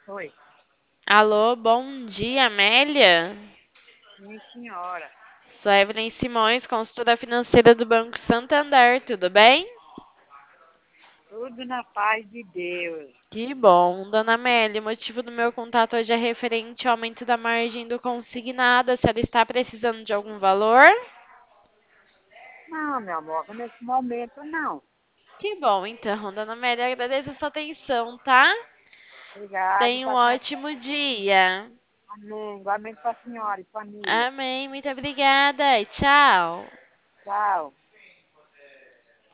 Oi, Alô, bom dia, Amélia. minha senhora. Sou Evelyn Simões, consultora financeira do Banco Santander, tudo bem? Tudo na paz de Deus. Que bom, dona Amélia. O motivo do meu contato hoje é referente ao aumento da margem do consignado. A senhora está precisando de algum valor? Não, meu amor, nesse momento não. Que bom, então, dona Amélia, agradeço a sua atenção, tá? Obrigado, Tenha um ótimo dia. amém. Igualmente para a senhora e família. Amém, muito obrigada. Tchau. Tchau.